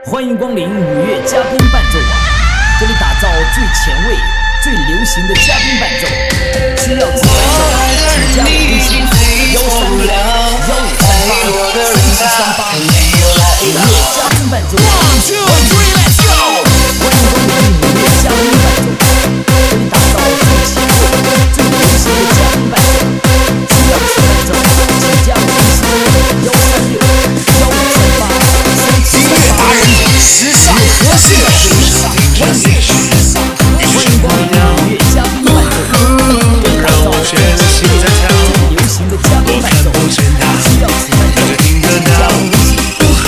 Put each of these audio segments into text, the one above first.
欢迎光临五月嘉宾伴奏网，这里打造最前卫、最流行的嘉宾伴奏。需要此伴奏，请加我微信13615383738。五月嘉宾伴奏网，欢迎光临五月嘉宾伴奏网，这里打造最前卫、最流行的嘉宾伴奏。需要此伴奏，请加我微信13615383738。 音乐达人，时尚和谐，欢迎光临五月嘉宾伴奏网，给打造最流行的嘉宾伴奏。需要此伴奏，请加我微信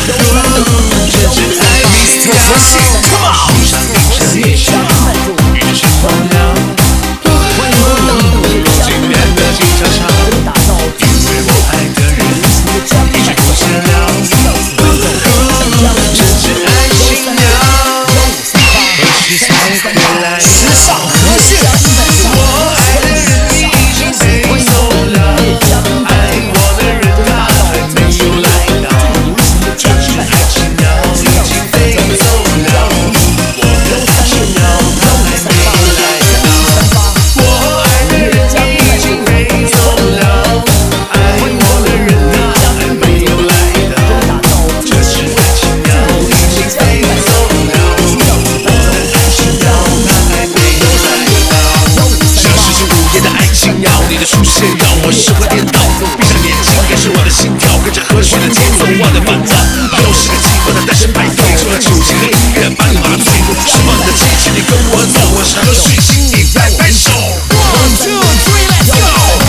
13615383738。和谐，Come on！五月嘉宾伴奏网，欢迎光临五月嘉宾伴奏网，给打造最前卫、最流行的嘉宾伴奏。需要此伴奏，请加我微信13615383738。时尚和谐，我爱的人已经飞走了，爱我的人他还没有来到，这是爱情鸟已经飞走了，我的爱情鸟它还没来到，我爱的人已经飞走了，爱我的人他还没有来到，这是爱情鸟已经飞走了，我的爱情鸟它还没有来到。这是午夜的爱情鸟，你的出现让我神魂颠倒，闭上眼睛感受我的心跳，跟着和弦的节奏我的烦躁，又是个寂寞的单身派对，除了酒精和音乐把你麻醉，释放你的激情，你跟我走，我唱个水星，你拍拍手。One two three let's go！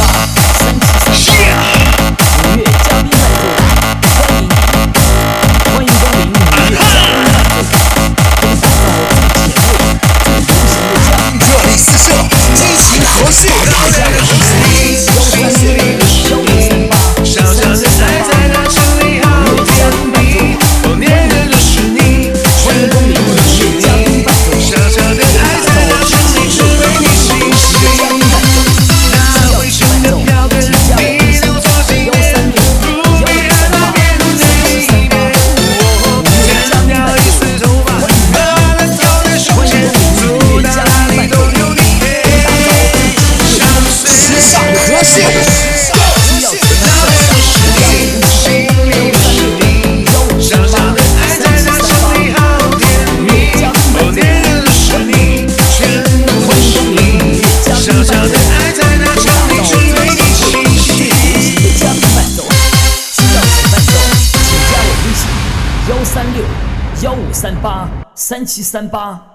五月嘉宾伴奏网，欢迎光临五月嘉宾伴奏网，给打造最前卫、最流行的嘉宾伴奏。 热力四射，激情和谐， 加我微信1361538。 小小的爱在那城里好甜蜜，多年人都是你， 欢迎光临五月嘉宾伴奏网， 小小的爱在那城里只为你倾心，那微笑的飘跟你留作纪念，不必让它变成一面。剪掉一丝头发，把它挑在手间，走到哪里都有你陪。时尚和谐。 13615383738。